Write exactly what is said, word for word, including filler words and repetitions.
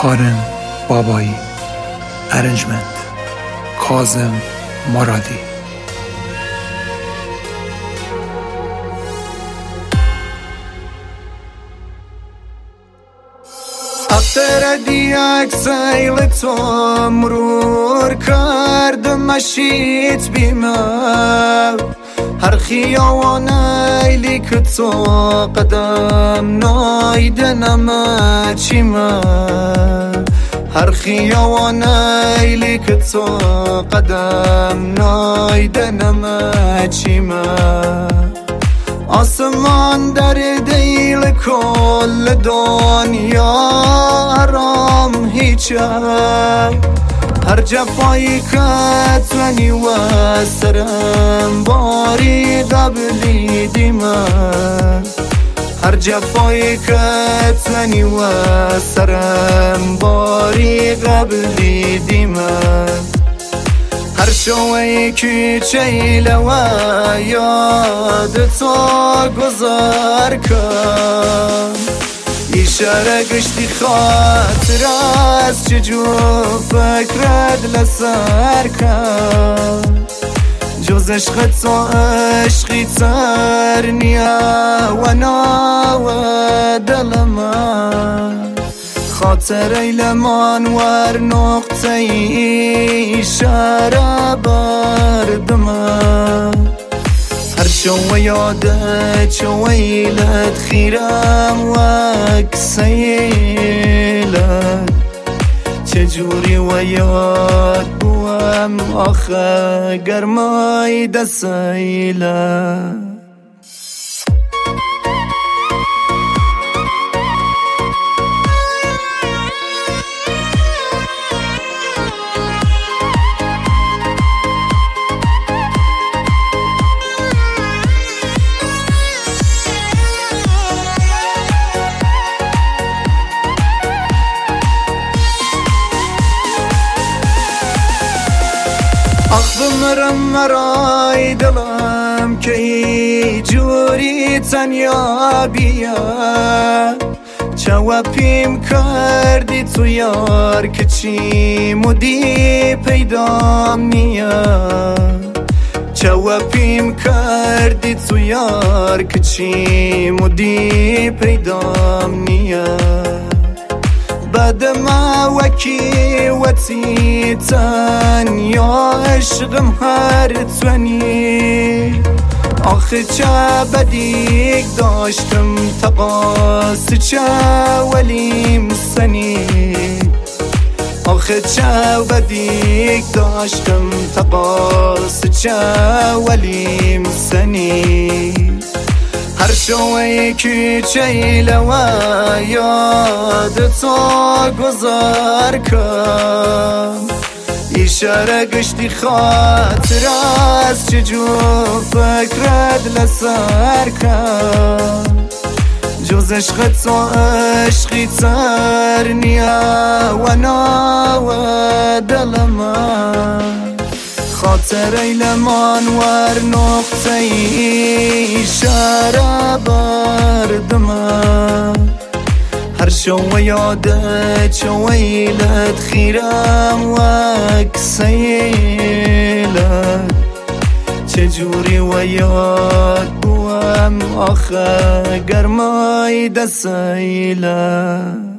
هارن بابایی، ارنجمنت کاظم مرادی. اختر دیگ سیل تو مرور کردم مشیت بیمه هر خیاوان ایلی که تو قدم نایدنم چیمه هر خیاوان ایلی که تو قدم نایدنم چیمه آسمان در دیل کل دنیا آرام هیچه هر جفایی کتونی و سرم باری قبلی دیمه هر جفایی کتونی و سرم باری قبلی دیمه هر شوی که چیله و یاد تو گذار کن اشاره گشتی خاطر از چجور فکرت لسر کن جز عشق تو عشقی تر نیا و نا و دل من خاطر ایلمان ور نقطه ای اشاره بردم هر شو یاده چو ویلت خیرم و اکسیلت چجوری و یاد بوم آخه گرمای دسیلت آخ بمرم مرای دلم که ای جوری تنیا بیا چوا پیم کردی تو یار که چی مودی پیدام نیا چوا پیم کردی تو یار که چی مودی پیدام نیا بعد ما وکی وتی تن یا عشقم هر تونی آخه چه بدیک داشتم تقاس چه ولیم سنی آخه چه بدیک داشتم تقاس چه ولیم سنی هر شوی که چیله و یاد تو گذار کن اشاره گشتی خاطر از چجور فکرت لسر کن جز عشق تو عشقی تر نیا و نا و دل من خاطر ایلمان ور نقطه ای اشاره بردم هر شو یاده چو ویلت خیرم و اکسیلت چجوری و یاد بوم آخه گرمای دسیلت